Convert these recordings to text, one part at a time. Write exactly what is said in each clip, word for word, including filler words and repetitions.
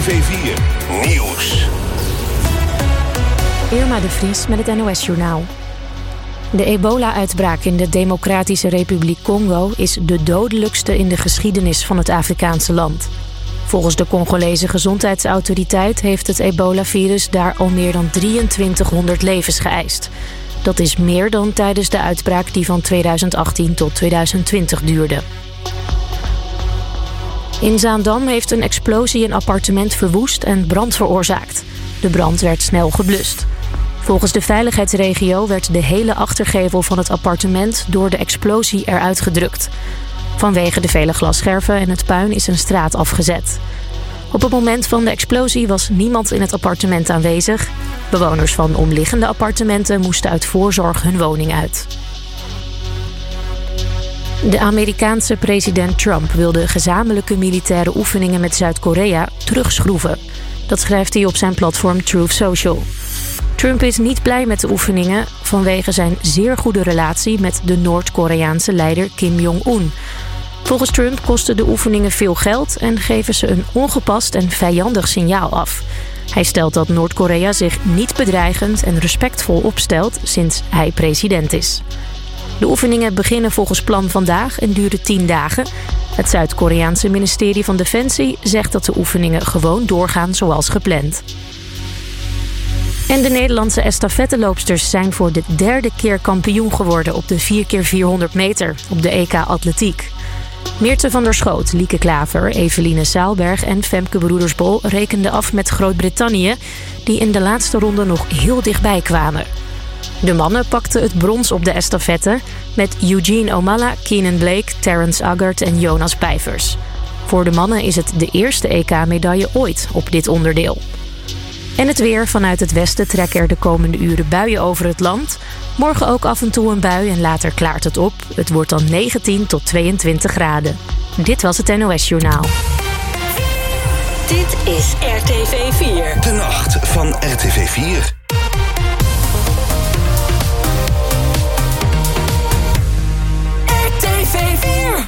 V vier Nieuws. Irma de Vries met het N O S-journaal. De ebola-uitbraak in de Democratische Republiek Congo is de dodelijkste in de geschiedenis van het Afrikaanse land. Volgens de Congolese gezondheidsautoriteit heeft het ebola-virus daar al meer dan drieëntwintighonderd levens geëist. Dat is meer dan tijdens de uitbraak die van tweeduizend achttien tot tweeduizend twintig duurde. In Zaandam heeft een explosie een appartement verwoest en brand veroorzaakt. De brand werd snel geblust. Volgens de veiligheidsregio werd de hele achtergevel van het appartement door de explosie eruit gedrukt. Vanwege de vele glasscherven en het puin is een straat afgezet. Op het moment van de explosie was niemand in het appartement aanwezig. Bewoners van omliggende appartementen moesten uit voorzorg hun woning uit. De Amerikaanse president Trump wil de gezamenlijke militaire oefeningen met Zuid-Korea terugschroeven. Dat schrijft hij op zijn platform Truth Social. Trump is niet blij met de oefeningen vanwege zijn zeer goede relatie met de Noord-Koreaanse leider Kim Jong-un. Volgens Trump kosten de oefeningen veel geld en geven ze een ongepast en vijandig signaal af. Hij stelt dat Noord-Korea zich niet bedreigend en respectvol opstelt sinds hij president is. De oefeningen beginnen volgens plan vandaag en duren tien dagen. Het Zuid-Koreaanse ministerie van Defensie zegt dat de oefeningen gewoon doorgaan zoals gepland. En de Nederlandse estafetteloopsters zijn voor de derde keer kampioen geworden op de vier keer vierhonderd meter op de E K Atletiek. Meertje van der Schoot, Lieke Klaver, Eveline Saalberg en Femke Broedersbol rekenden af met Groot-Brittannië, die in de laatste ronde nog heel dichtbij kwamen. De mannen pakten het brons op de estafette met Eugene Omalla, Keenan Blake, Terrence Aggart en Jonas Pijvers. Voor de mannen is het de eerste E K-medaille ooit op dit onderdeel. En het weer. Vanuit het westen trekken er de komende uren buien over het land. Morgen ook af en toe een bui en later klaart het op. Het wordt dan negentien tot tweeëntwintig graden. Dit was het N O S-journaal. Dit is R T V vier. De nacht van R T V vier. R T V vier.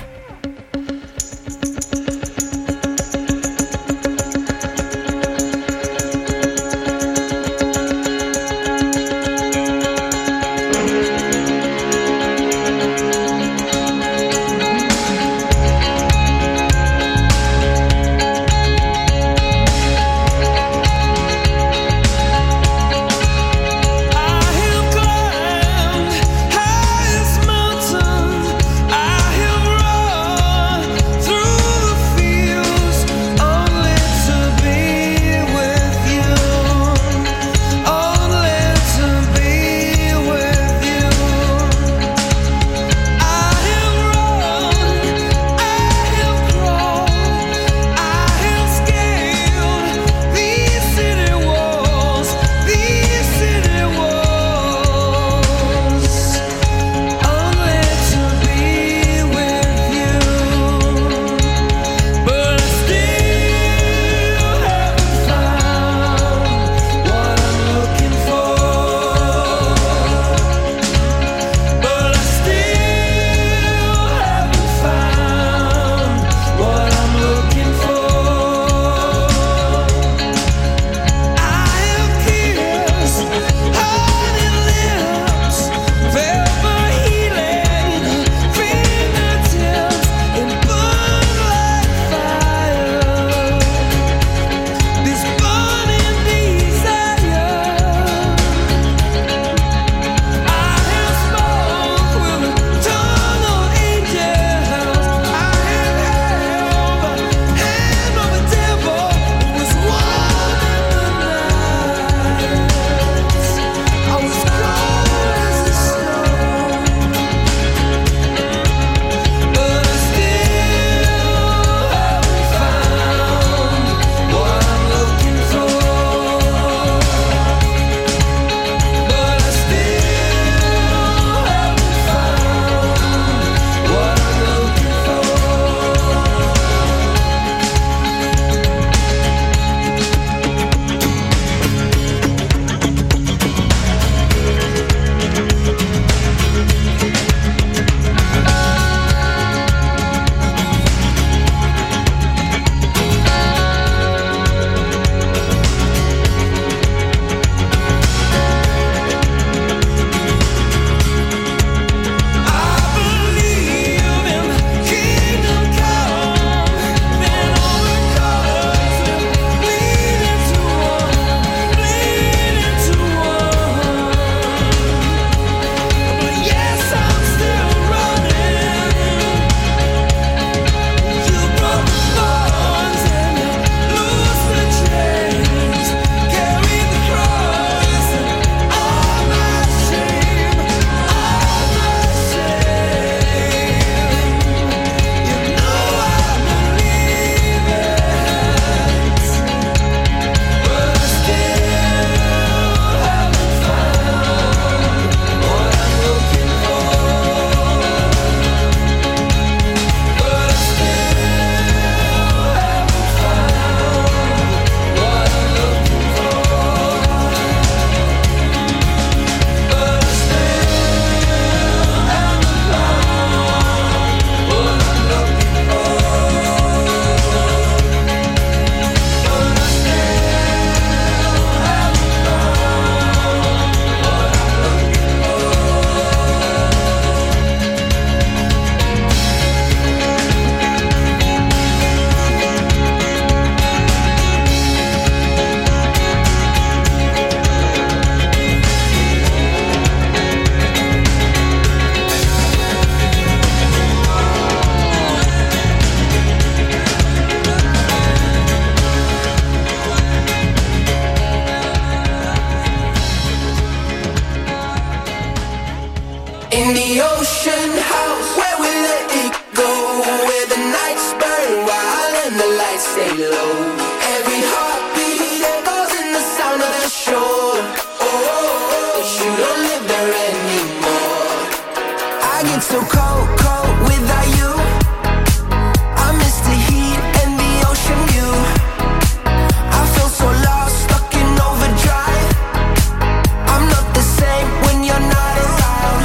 In the ocean house where we let it go, where the nights burn wild and the lights stay low. Every heartbeat echoes in the sound of the shore. Oh, but you don't live there anymore. I get so cold, cold without you. I miss the heat and the ocean view. I feel so lost, stuck in overdrive. I'm not the same when you're not around.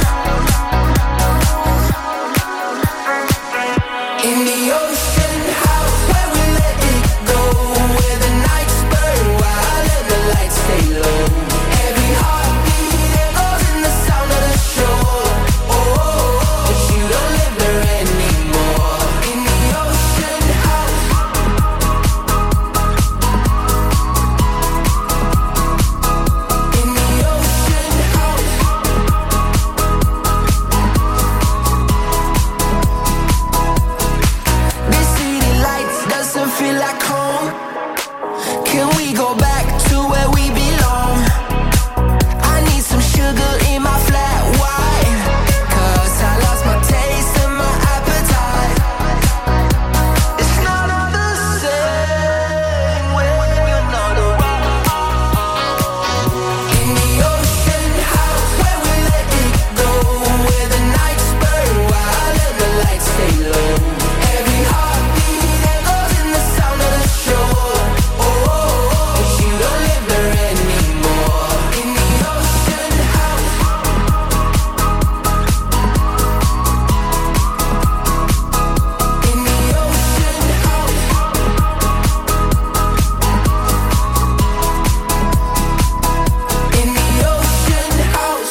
In the ocean house where we let it go, where the nights burn wild and the lights stay low. Every heartbeat echoes in the sound of the shore. Oh, but you don't live there anymore. In the ocean house. In the ocean house. This city lights doesn't feel like home. Can we go back to where we belong? I need some sugar in my flat white, 'cause I lost my taste and my appetite. It's not all the same when you're not around. In the ocean house where we let it go, where the nights burn wild and the lights stay low. Every heartbeat echoes in the sound of the shore. Oh, but you don't live there anymore. In the ocean house. In the ocean house. In the ocean house.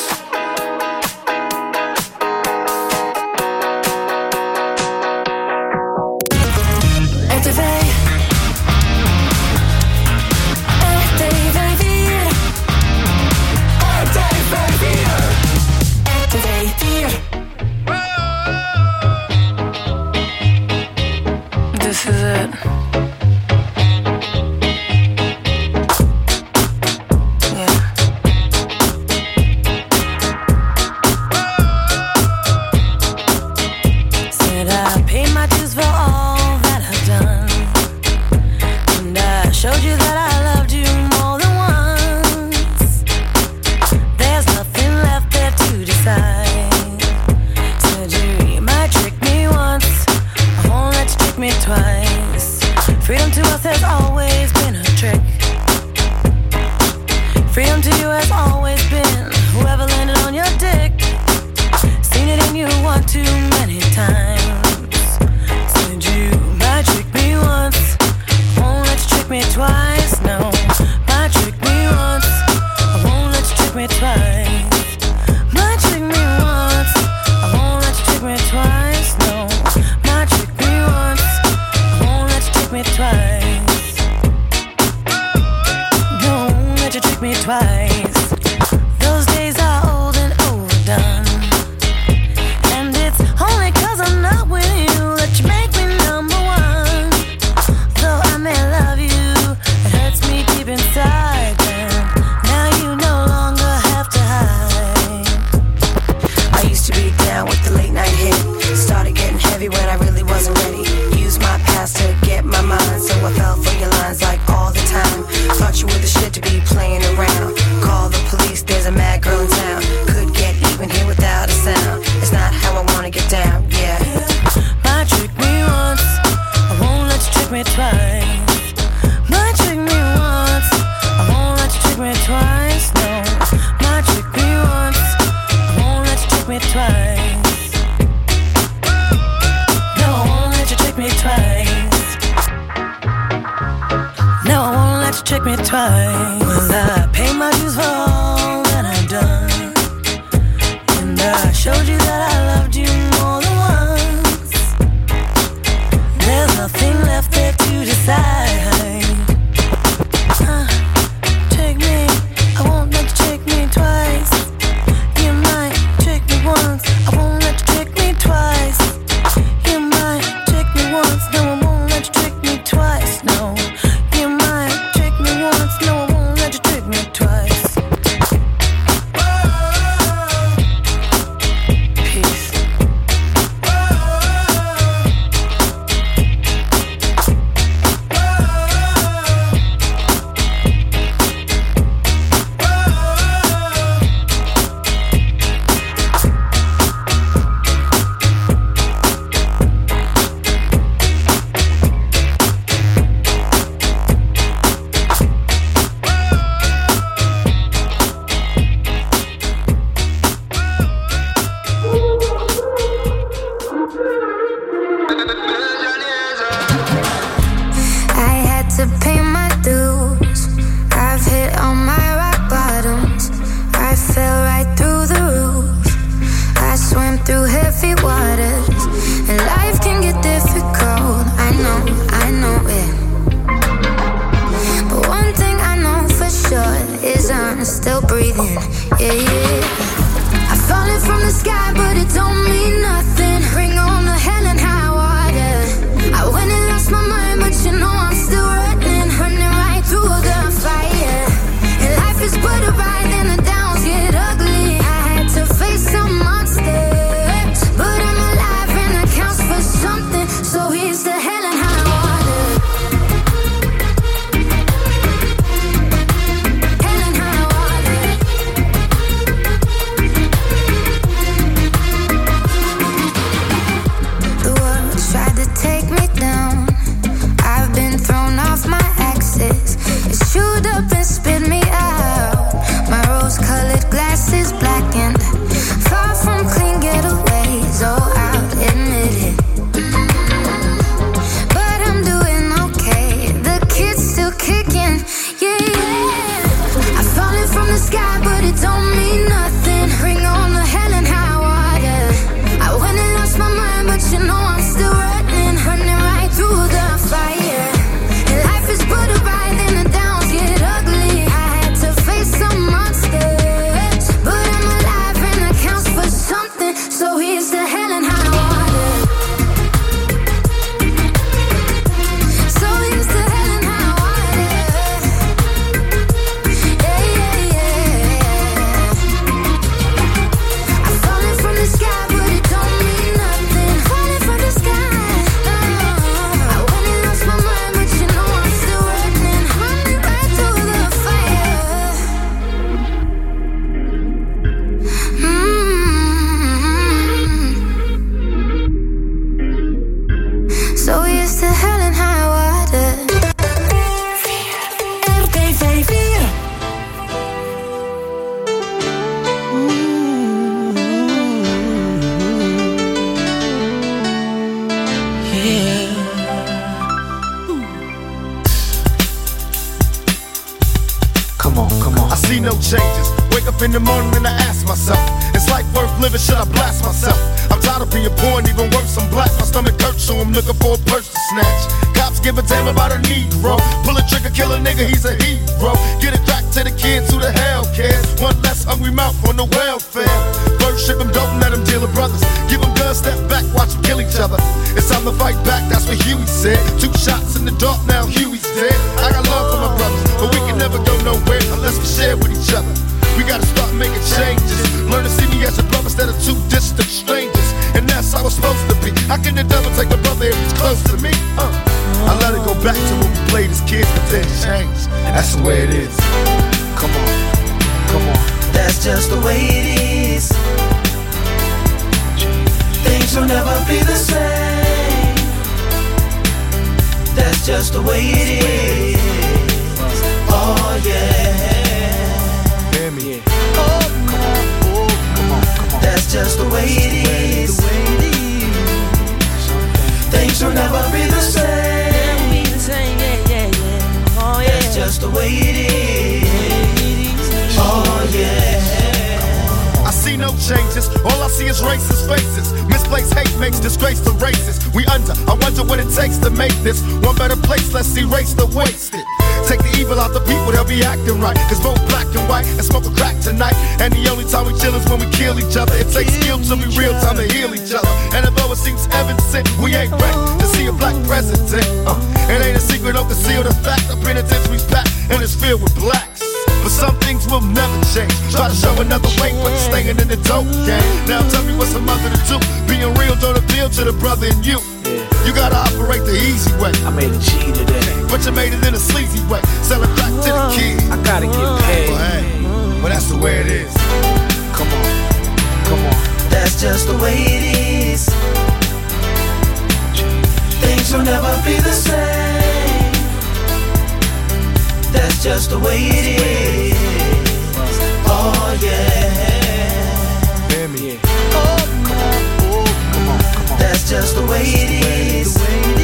R T V. R T V vier. R T V vier. R T V vier. This is it. Yeah. Said I paid my dues for all that I've done, and I showed you that I loved you more than once. There's nothing left there to decide. Said you might trick me once, I won't let you trick me twice. Freedom to us has always been a trick. Freedom to you has always been whoever landed on your dick. Seen it in you one too many times. Said you might trick me once, I won't let you trick me twice. No, might trick me once, I won't let you trick me twice. Might trick me once, I won't let you trick me twice. No, might trick me once, I won't let you trick me twice. No, I won't let you trick me twice. Those days are old and overdone, and it's only 'cause I'm not with you that you make me number one. Though I may love you, it hurts me deep inside. Then now you no longer have to hide. I used to be down with the late night hit. Started getting heavy when I really wasn't ready. Used my past to get my mind, so I fell for your lines like all the time. Thought you were the shit to be playing around. Call the police, there's a mad girl in town. Could get even here without a sound. It's not how I wanna get down, yeah. Might trick me once, I won't let you trick me twice. Might trick me once, I won't let you trick me twice. No, might trick me once, I won't let you trick me twice. No, I won't let you trick me twice. No, I won't let you trick me twice. Well, I pay my dues for all that I've done, and I showed you that I loved you more than once. There's nothing left there to decide. Uh, trick me, I won't let you trick me twice. You might trick me once, I won't let you trick me twice. You might trick me once, no, I won't let you trick me twice. No, you might trick me once, no, I won't let you trick me twice. in the morning and I ask myself, is life worth living? Should I blast myself? I'm tired of being poor and even worse, I'm black. My stomach hurts, so I'm looking for a purse to snatch. Cops give a damn about a Negro. Pull a trigger, kill a nigga, he's a hero. Get it back to the kids who the hell cares. One less hungry mouth on the welfare. First ship them, don't let them deal with brothers. Give them guns, step back, watch them kill each other. It's time to fight back, that's what Huey said. Two shots in the dark, now Huey's dead. I got love for my brothers, but we can never go nowhere unless we share with each other. We gotta start making changes. Learn to see me as a brother instead of two distant strangers. And that's how it's supposed to be. How can the devil take a brother if he's close to me? Uh. I let it go back to when we played as kids, but then changed. That's the way it is. Come on, come on. That's just the way it is. Things will never be the same. That's just the way it is. Oh yeah. Hear me. Oh, come on, oh, come on, come on. That's just the way it is. Things will never be the same. Yeah, yeah, yeah. Oh, yeah. That's just the way it is. Oh yeah. I see no changes, all I see is racist faces. Misplaced hate makes disgrace to races. We under, I wonder what it takes to make this one better place. Let's erase the wasted. Take the evil out the people, they'll be acting right. Cause both black and white and smoke a crack tonight. And the only time we chill is when we kill each other. It takes skill to be real time to heal each other. And although it seems evident, we ain't ready to see a black president. uh, It ain't a secret, don't conceal the fact. The penitentiary's packed and it's filled with blacks. But some things will never change. Try to show another way, but staying in the dope game. Now tell me what's a mother to do. Being real don't appeal to the brother in you. You gotta operate the easy way. I made a G today, but you made it in a sleazy way. Sell it back to the kid. I gotta get paid. Well, hey, well that's the way it is. Come on, come on. That's just the way it is. Things will never be the same. That's just the way it is. Oh yeah. Hear me. Oh, come on, oh, come on, come on. That's just the way it is.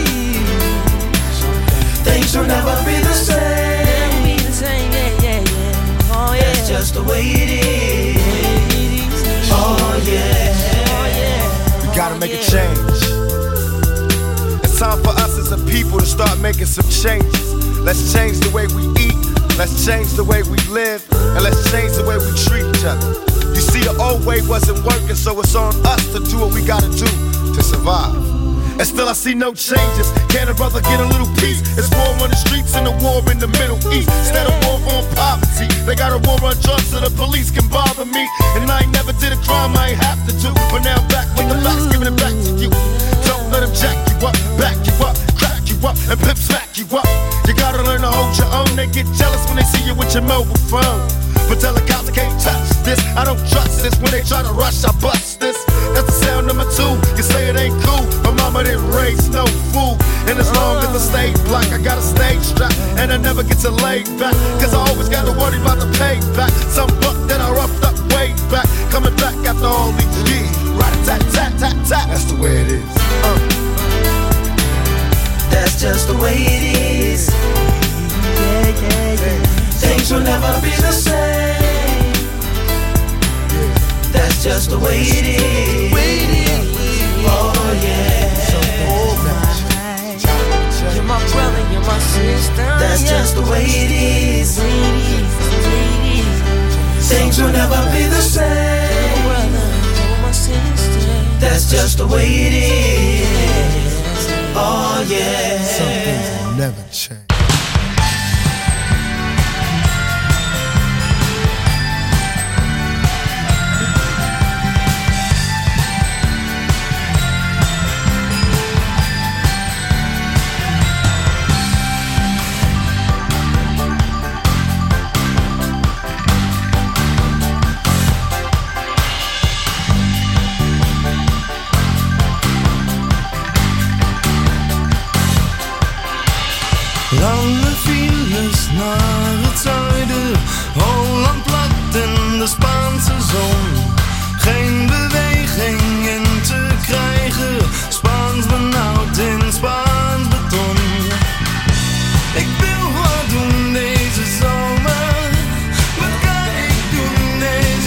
Things will never be the same. Yeah, yeah, yeah. Oh yeah. That's just the way it is. Oh yeah. Oh yeah. We gotta make a change. It's time for us as a people to start making some changes. Let's change the way we eat, let's change the way we live, and let's change the way we treat each other. You see, the old way wasn't working, so it's on us to do what we gotta do to survive. And still I see no changes. Can a brother get a little peace? It's war on the streets and a war in the Middle East. Instead of war on poverty, they got a war on drugs so the police can bother me. And I ain't never did a crime I ain't have to do, but now I'm back with the facts, giving it back to you. Don't let them jack you up, back you up, crack you up, and pimp smack you up. You gotta learn to hold your own. They get jealous when they see you with your mobile phone. But tell the cops I can't touch this. I don't trust this. When they try to rush, I bust this. That's the sound number two. You say it ain't cool, but mama didn't raise no fool. And as long as I stay black, I got a stage strap, and I never get to lay back. Cause I always gotta worry about the payback. Some buck that I roughed up way back, coming back after all these years. Right tat tat tat tat. That's the way it is. Uh. That's just the way it is. Yeah, yeah, yeah. Things will never be the same. That's just the way it is. Oh yeah. You're my brother, you're my sister. That's just the way it is. Things will never be the same. That's just the way it is. Oh yeah. Some things will never change. Lange files naar het zuiden, Holland plat in de Spaanse zon. Geen beweging in te krijgen, Spaans benauwd in Spaans beton. Ik wil wat doen deze zomer, wat kan ik doen deze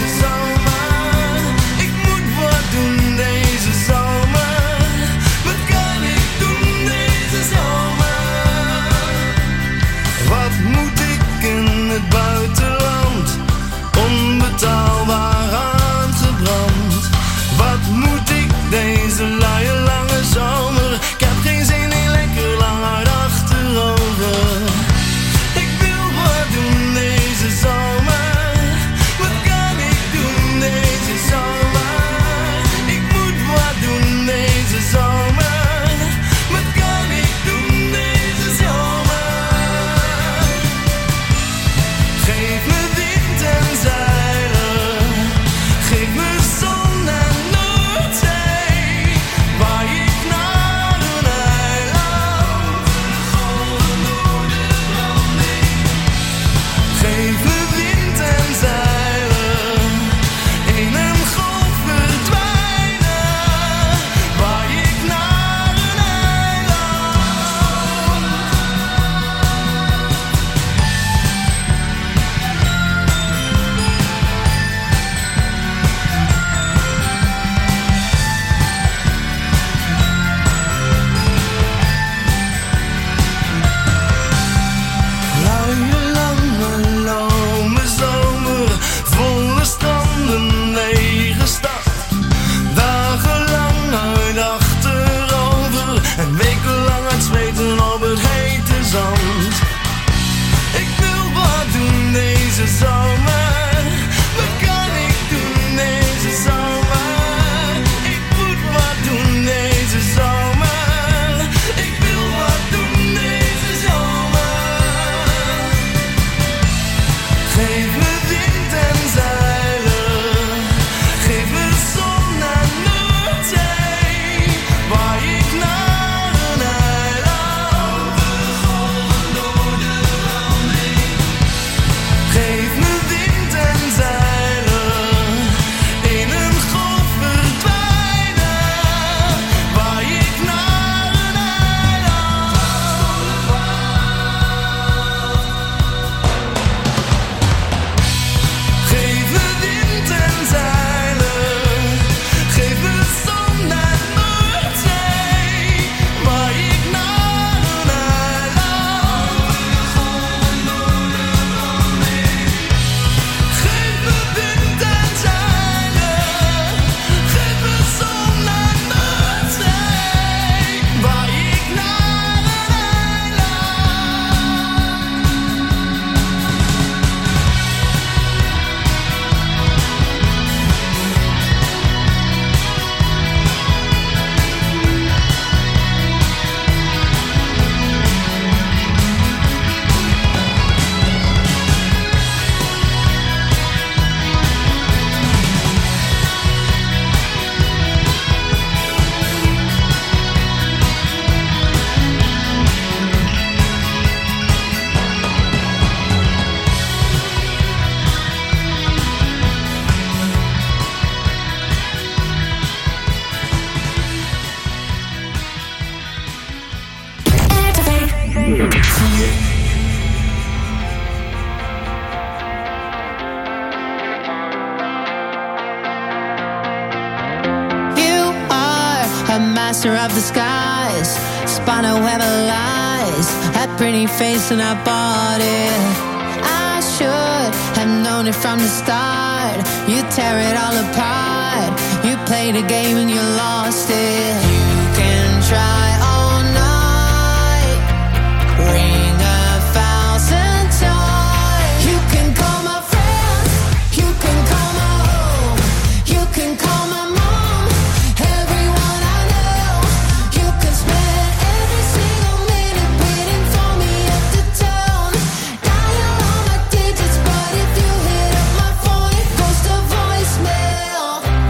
master of the skies, spun a web of lies, that pretty face and I bought it. I should have known it from the start. You tear it all apart. You played a game and you lost it. You can try all night, ring a thousand times. You can call my friends, you can call my home, you can call my mom, everyone I know. You can spend every single minute waiting for me at the town. Dial all my digits, but if you hit up my phone, it goes to voicemail.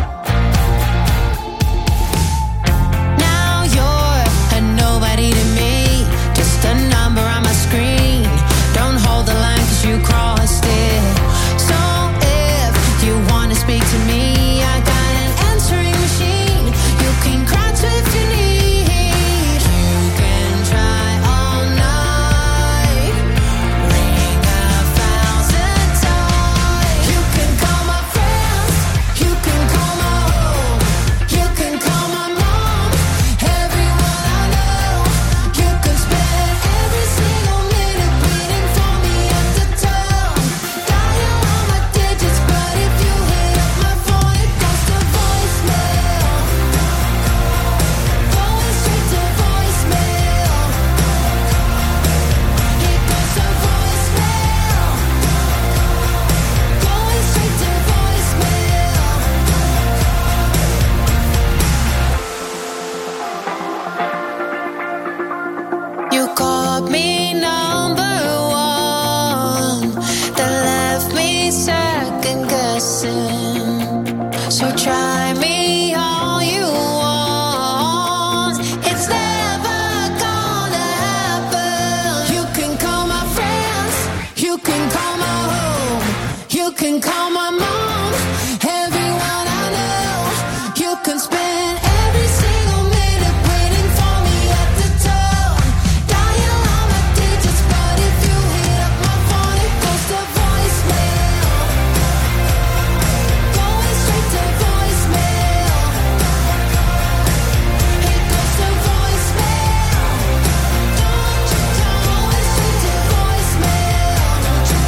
Now you're a nobody to me, just a number on my screen. Don't hold the line 'cause you crossed it. So if you wanna speak to me, I got an answering machine. You can cry to if you need. You can try all night, ring a thousand times. You can call my friends, you can call my home, you can call my mom, everyone I know. You can spend every single minute waiting for me at the town. Dial all my digits, but if you hit up my phone, it goes to voicemail. Going straight to voicemail. It goes to voicemail. Going straight to voicemail. You called me number one, that left me second guessing. So try me all you want, it's never gonna happen. You can call my friends, you can call my home, you can call my mom, everyone I know. You can spend every single minute waiting for me at the town. Dial all my digits, but if you hit up my phone, it goes to voicemail. Going straight to voicemail. It goes to voicemail. Don't you call, going straight to voicemail. Don't you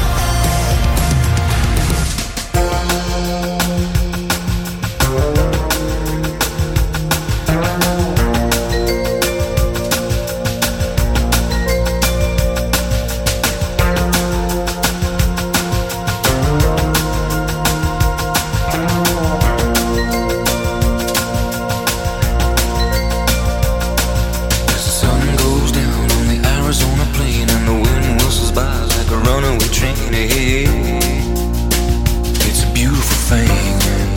As the sun goes down on the Arizona plain and the wind whistles by like a runaway train. Hey, it's a beautiful thing.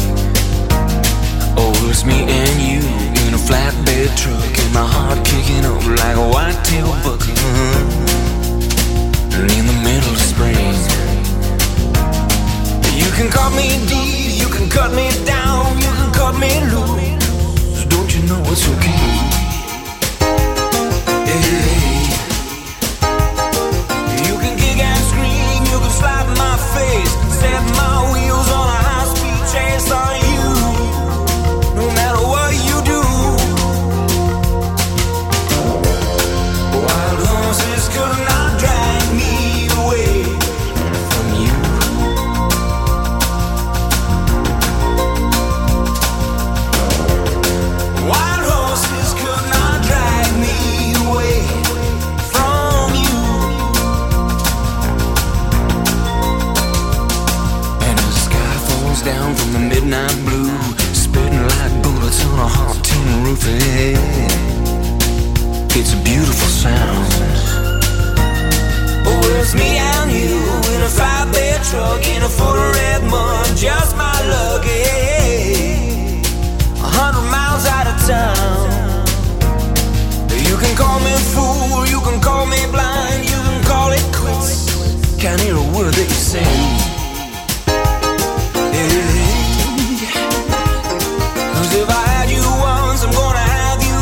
Oh, it's me and you in a flatbed truck and my heart kicking up like a white-tail buck. And in the middle of spring, you can cut me deep, you can cut me down, you can cut me loose. Don't you know it's okay? Hey, you can kick and scream, you can slap my face, set my wheels on a high-speed chase on you. No matter what you do, wild horses could not drag me away from you. Wild horses could not drag me away from you. And as the sky falls down from the midnight blue, spitting like bullets on a hot tin roof. Hey, it's a beautiful sound. Oh, it's me and you in a five-bed truck in a foot of red mud, just my luck. Hey, a hundred miles out of town. You can call me fool, you can call me blind, you can call it quits. Can't hear a word that you say. Hey, 'cause if I had you once, I'm gonna have you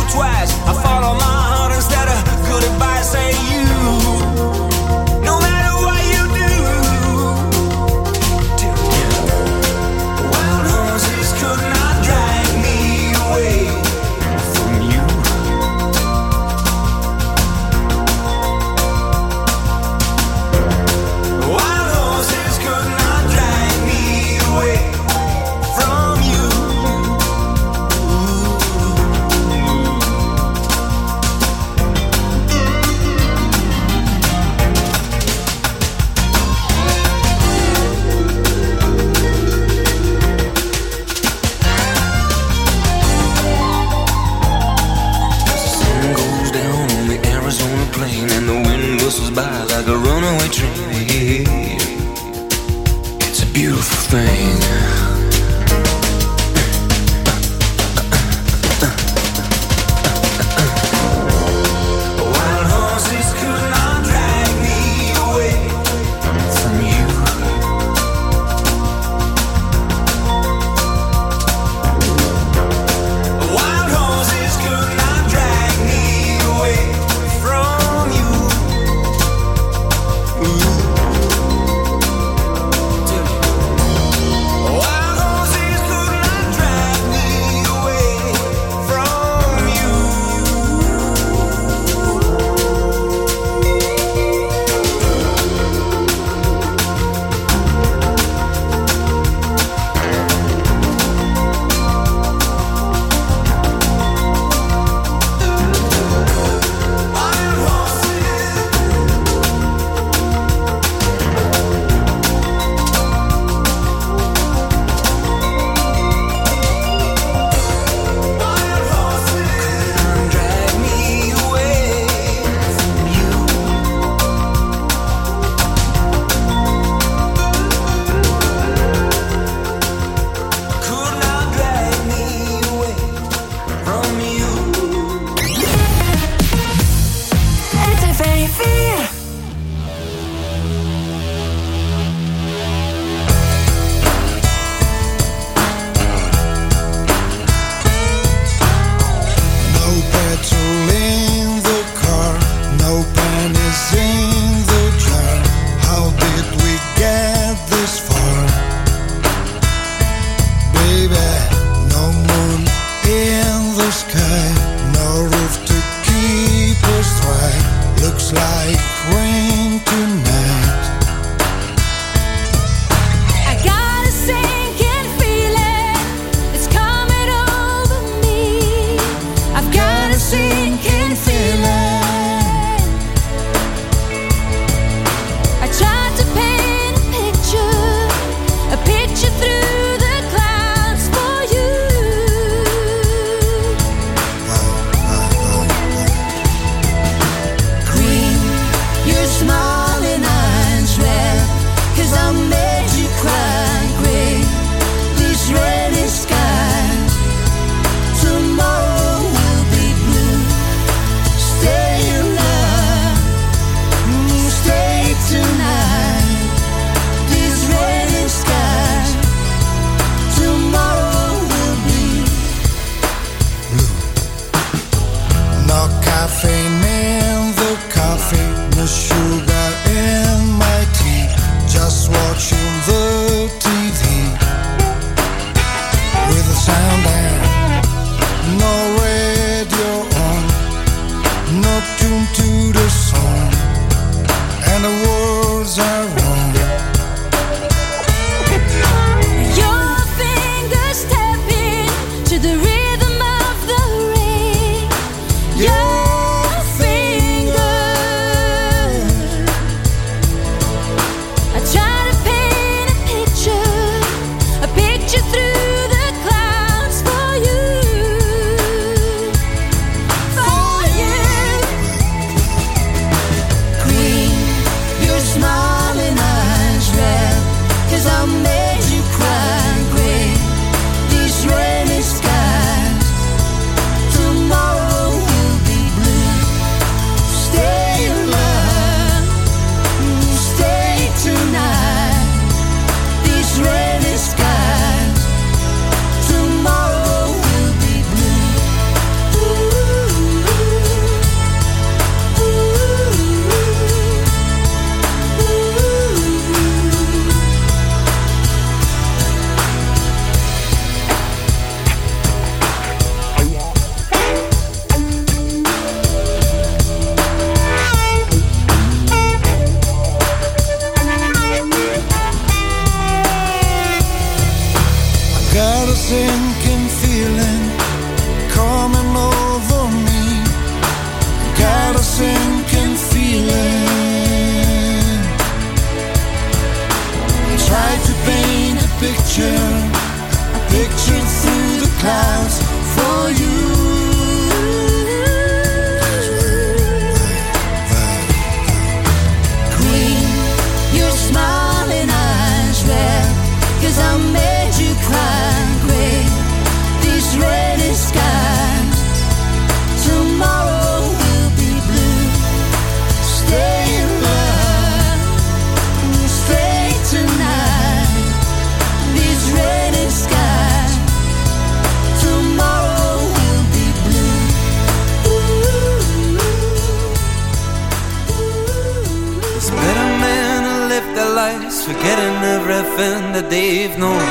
forgetting everything that they've known.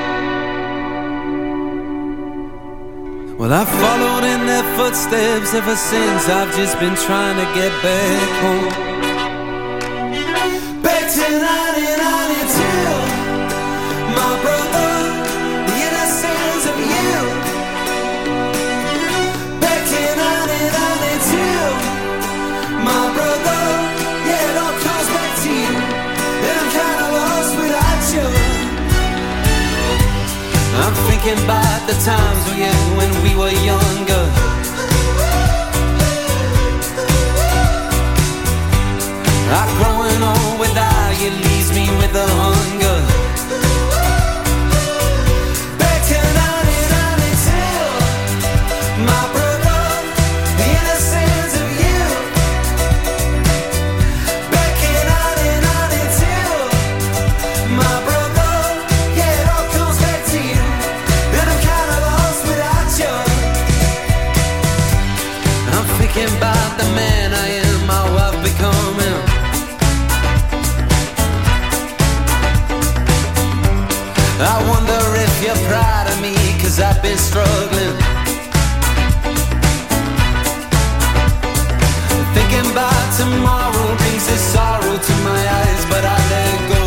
Well, I've followed in their footsteps ever since. I've just been trying to get back home. Back to nineteen ninety-two, my brother, the innocence of you. Back to nineteen ninety-two, my brother, yeah, it all comes back to you. And I'm kind of lost without you. I'm thinking about the times we had when we were younger. I'm growing old without you leaves me with a hunger. Back to nineteen ninety-two, my brother, the innocence of you. Back in nineteen ninety-two, my brother, yeah, it all comes back to you. And I'm kind of lost without you. I'm thinking about the man I am, how I've becoming. I wonder if you're proud of me, 'cause I've been struggling. Thinking about tomorrow brings this sorrow to my eyes, but I let go.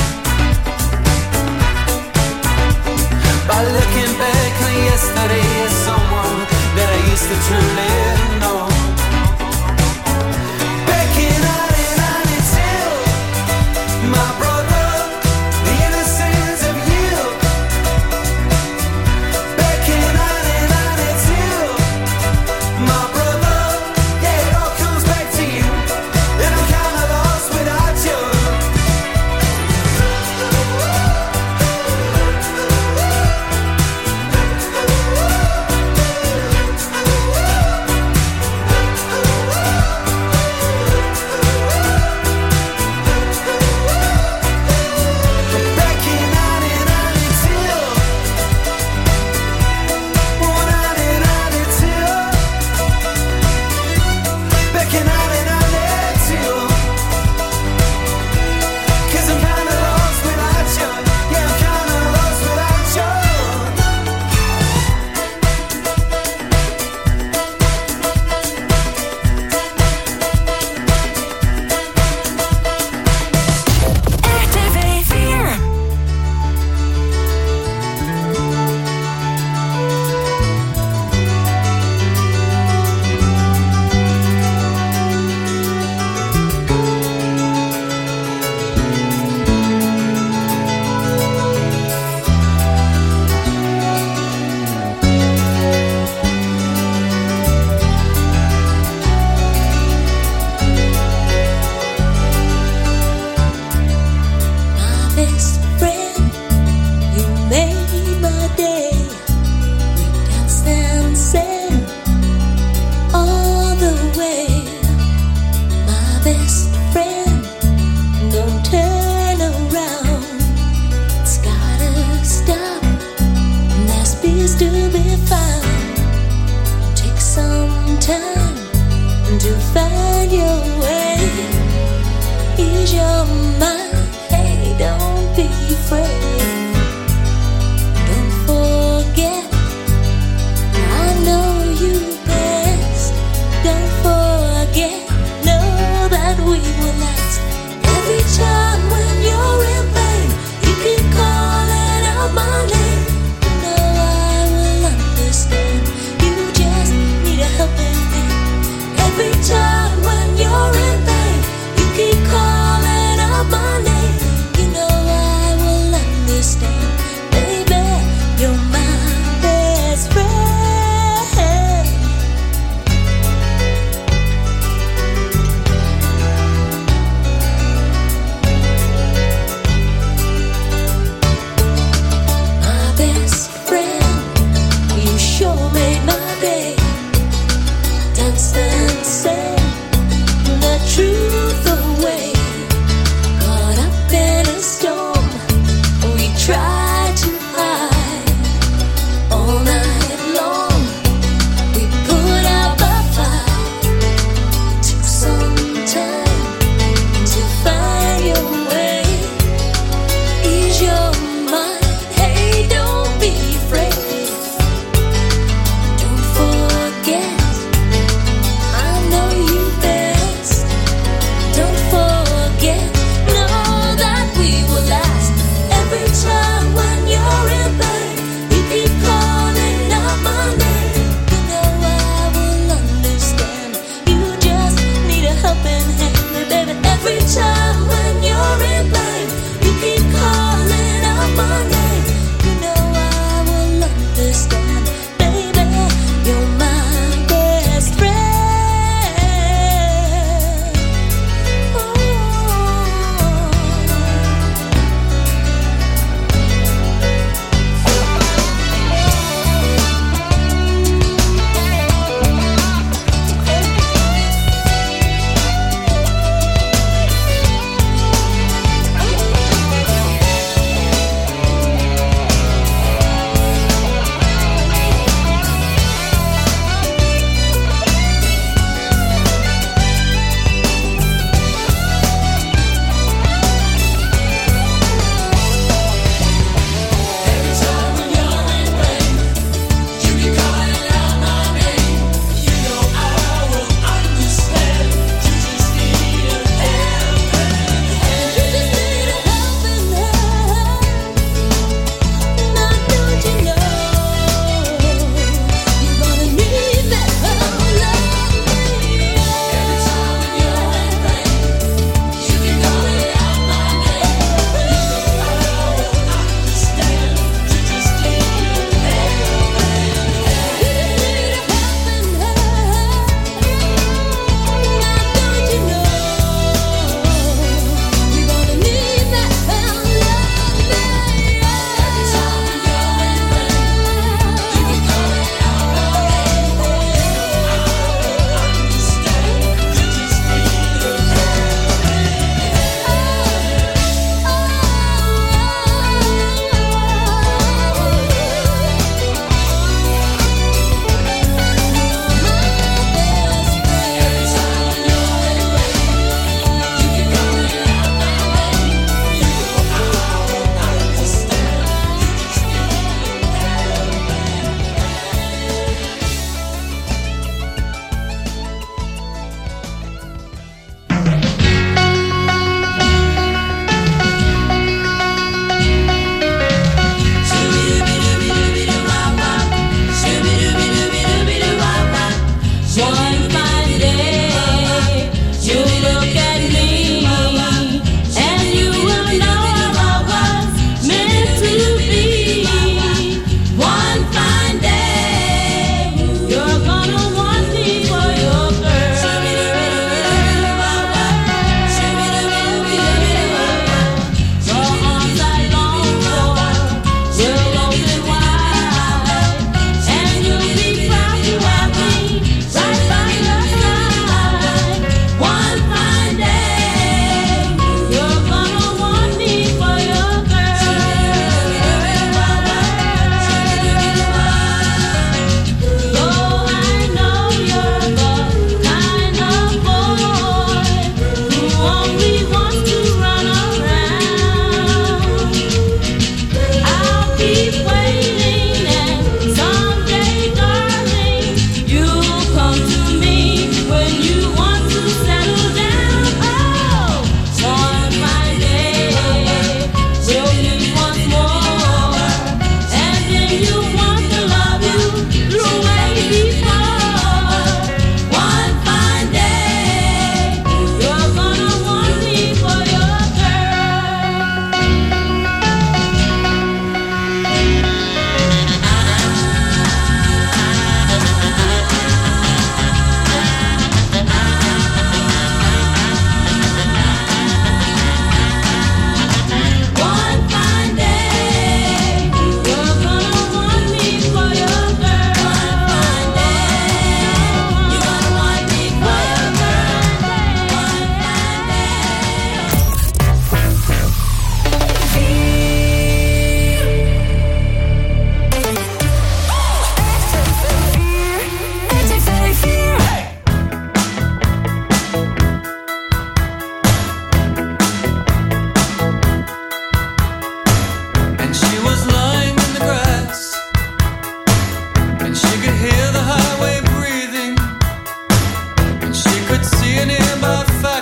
By looking back on yesterday as someone that I used to truly know. Back in nineteen ninety-two, my brother, the innocence of you. Back in nineteen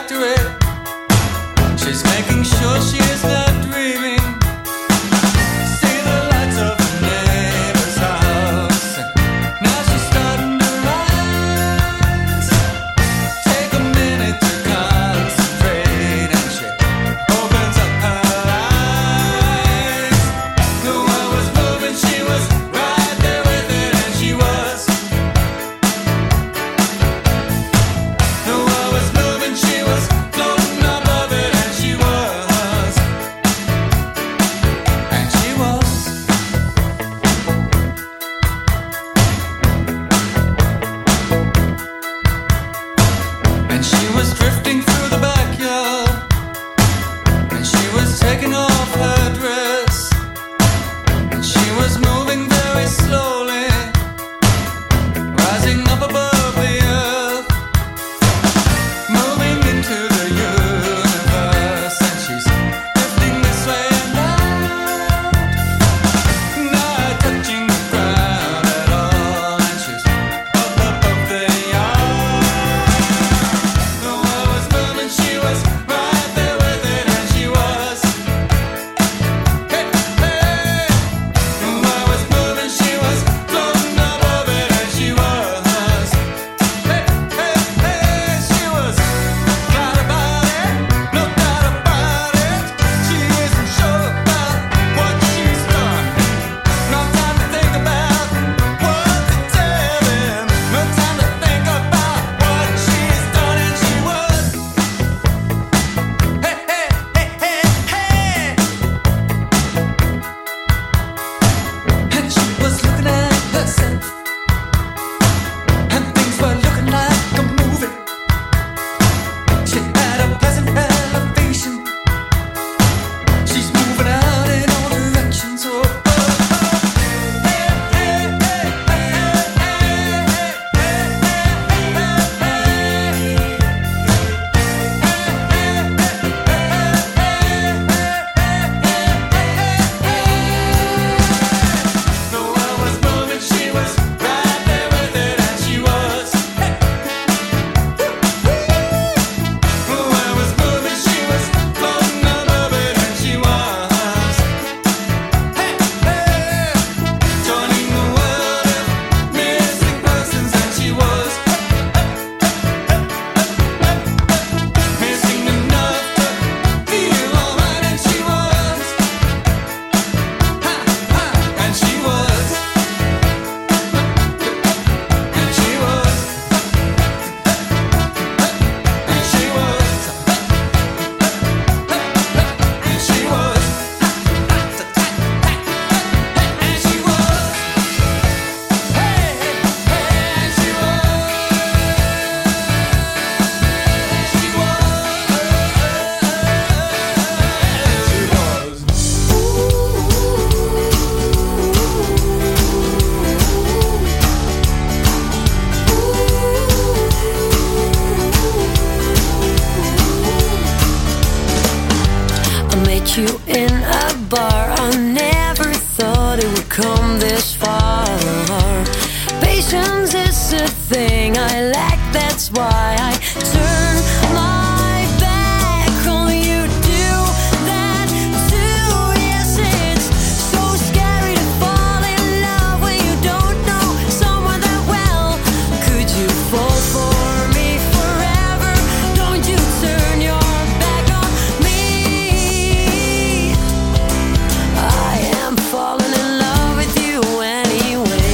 factory. She's making sure she is not dreaming. See the lights of her neighbor's house. Now she's starting to rise. Take a minute to concentrate, and she opens up her eyes. The world was moving, she was right there with it, and she was. The world was moving, she was floating above it, and she was. And she was. And she was drifting through the backyard, and she was taking off her dress, and she was moving very slowly, rising up above the earth, moving into the universe, and she's drifting this way and that, not touching the ground at all, and she's up above the yard. The world was moving, she was right there with it, and she was. Hey, hey. The world was moving, she was floating above it, and she was. Hey, hey, hey, she was. Got about it, no doubt about it. She isn't sure about what she's done. No time to think about what to tell him. No time to think about what she's done, and she was. Hey, hey, hey, hey, hey. And she was looking at herself, and things were looking like a movie. She had a pleasant elevation. She's moving out in all directions. Oh, oh, oh. Hey, hey, hey, hey, hey, hey, The world was moving, she was right there with it, and she was. The world was moving, she was floating above it, and she was. Joining the world of missing persons, and she was. Missing enough to feel alright, and she was. And she was. And she was. And she was. And she was. And she was. Hey, hey, and she I met you in a bar. I never thought it would come this far. Patience is a thing I lack, that's why I turn my back on you. Do that too. Yes, it's so scary to fall in love when you don't know someone that well. Could you fall for me forever? Don't you turn your back on me. I am falling in love with you anyway.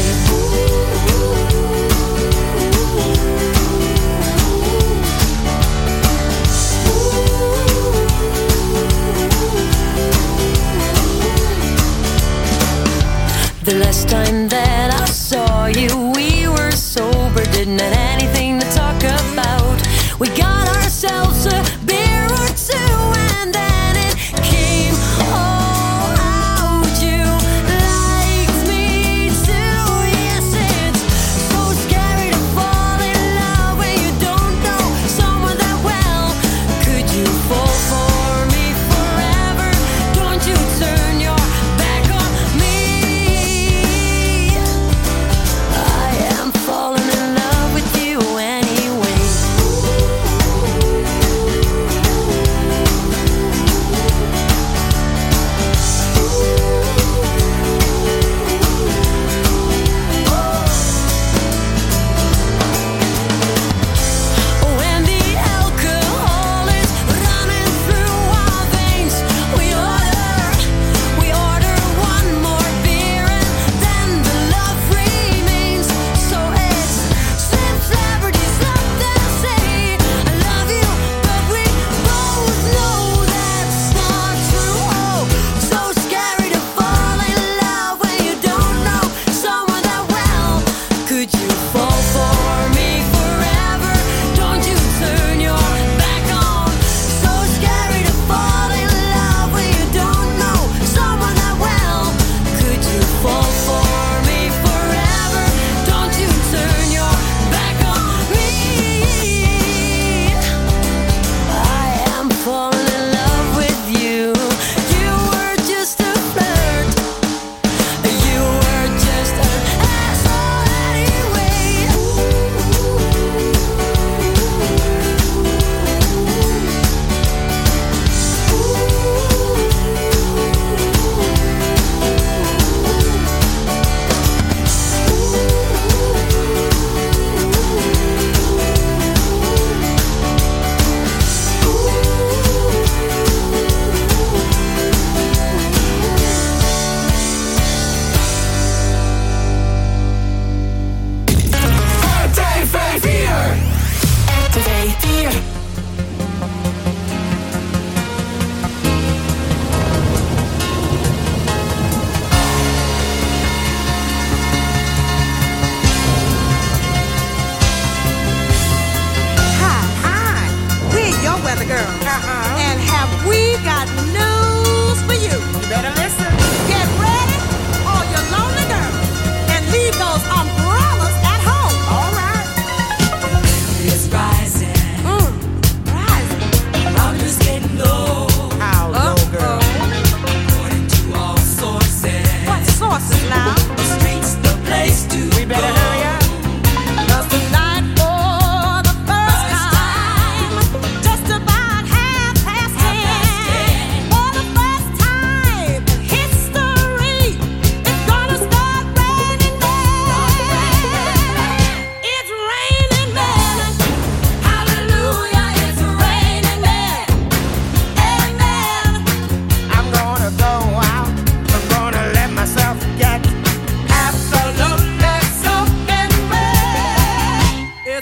The last time that I saw you, we were sober, didn't have anything to talk about. We got ourselves a beer or two, and then it came all out. You liked me too. Yes, it's so scary to fall in love when you don't know someone that well. Could you fall for me forever? Don't you turn your back on me. I am falling in love with you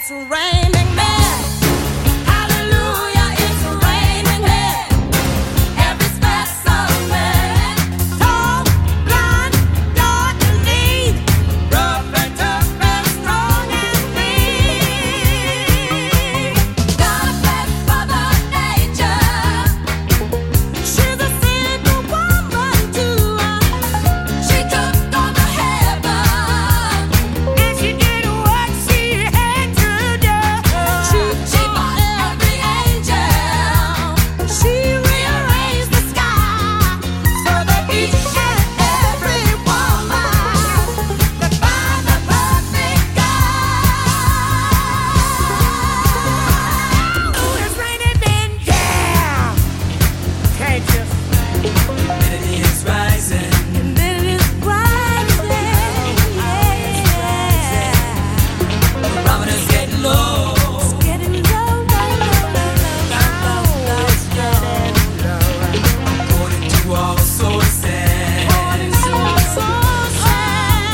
it's raining men. Hallelujah, it's raining men. Every specimen, tall, blind, dark and neat, rough and tough and strong and mean. God bless Mother Nature. She's a single woman too. She took on the heaven, and she did what she had to do. She, she fought every angel. She rearranged the sky so that each and every woman could find the perfect guy. Ooh, it's raining men, yeah. Can't you? Humidity is rising. And then it's rising, yeah. Barometer's getting low. It's getting low, low, low, low, low. It's getting low. According to all sources. According to our sources,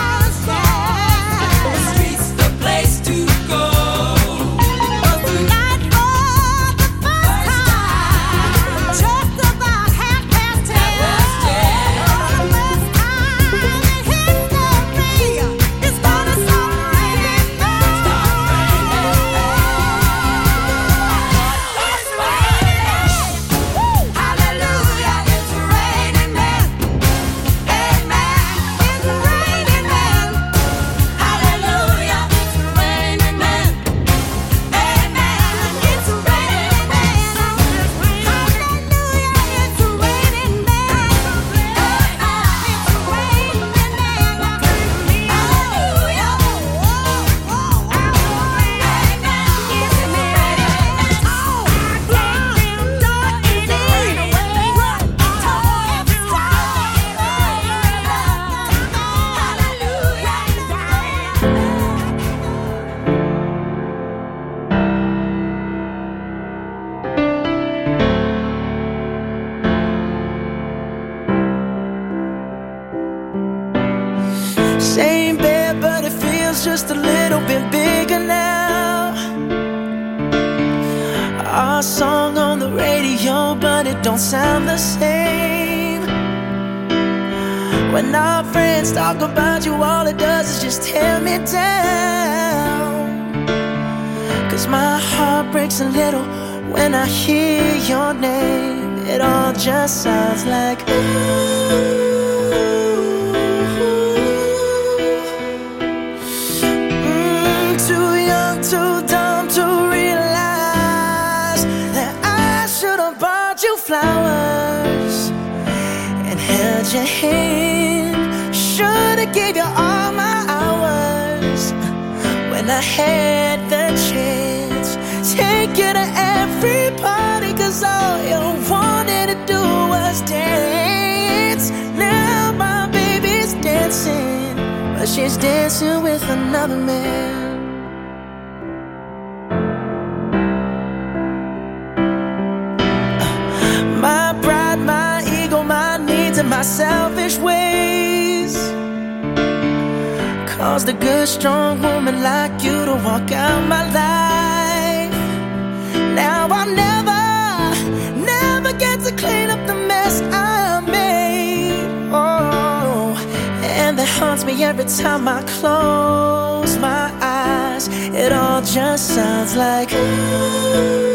The streets the place to go. tonight for the first time, just about half past ten. For the first time in history, it's gonna start raining men. It's raining. Woo! Hallelujah, it's raining men. Amen. It's raining men. Hallelujah, it's raining men. Amen. It's raining men. Hallelujah, it's raining men. Same bed, but it feels just a little bit bigger now. Our song on the radio, but it don't sound the same. When our friends talk about you, all it does is just tear me down. Cause my heart breaks a little when I hear your name. It all just sounds like ooh. Too young, too dumb to realize that I should have bought you flowers and held your hand. Should have gave you all my hours when I had the chance. Take you to every party, cause all you wanted to do was dance. Now my baby's dancing, but she's dancing with another man. My pride, my ego, my needs, and my selfish ways caused a good, strong woman like you to walk out my life. Now I'll never, never get to clean up the mess I made. Oh, and that haunts me every time I close my eyes. It all just sounds like ooh.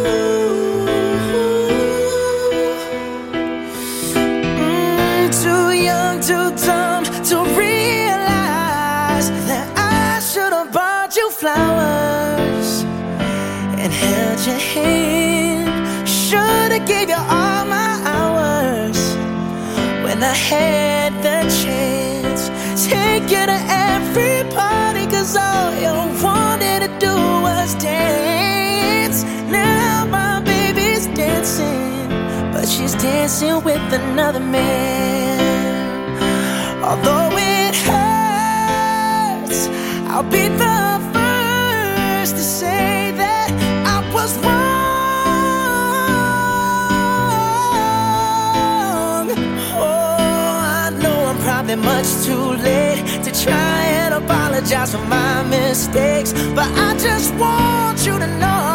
Too dumb to realize that I should have bought you flowers and held your hand. Should have gave you all my hours when I had the chance. Take you to every party, cause all you wanted to do was dance. Now my baby's dancing, but she's dancing with another man. Although it hurts, I'll be the first to say that I was wrong. Oh, I know I'm probably much too late to try and apologize. apologize for my mistakes, but I just want you to know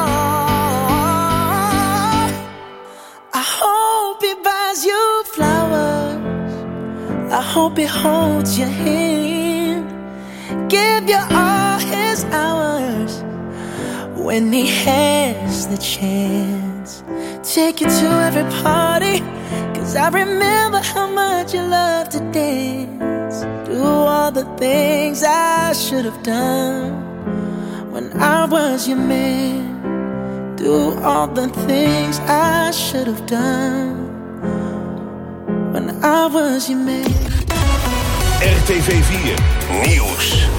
I hope he buys you flowers, I hope he holds your hand, give you all his hours when he has the chance. Take you to every party, cause I remember how much you love to dance. Do all the things I should have done when I was your man. Do all the things I should have done when I was your man. R T V vier Nieuws.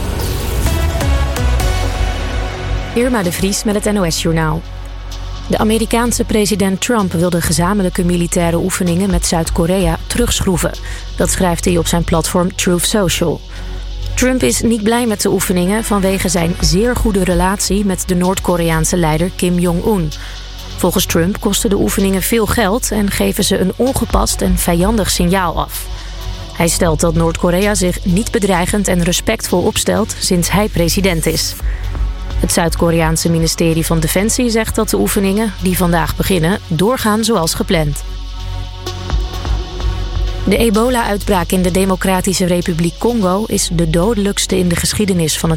Irma de Vries met het N O S-journaal. De Amerikaanse president Trump wil de gezamenlijke militaire oefeningen met Zuid-Korea terugschroeven. Dat schrijft hij op zijn platform Truth Social. Trump is niet blij met de oefeningen vanwege zijn zeer goede relatie met de Noord-Koreaanse leider Kim Jong-un. Volgens Trump kosten de oefeningen veel geld en geven ze een ongepast en vijandig signaal af. Hij stelt dat Noord-Korea zich niet bedreigend en respectvol opstelt sinds hij president is. Het Zuid-Koreaanse ministerie van Defensie zegt dat de oefeningen, die vandaag beginnen, doorgaan zoals gepland. De ebola-uitbraak in de Democratische Republiek Congo is de dodelijkste in de geschiedenis van het